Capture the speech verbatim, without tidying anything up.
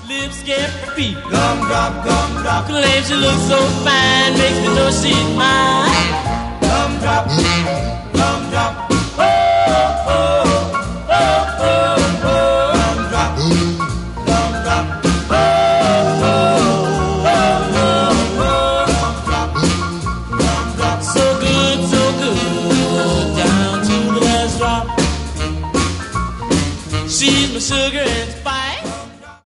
Lips get beat. Gumdrop, gumdrop. Claims she looks so fine, makes me know she's mine. Gumdrop, gumdrop. Oh, oh, oh, oh, oh. Gumdrop, gumdrop. Oh, oh, oh, oh, oh. Gumdrop, so good, so good, down to the last drop. She's my sugar and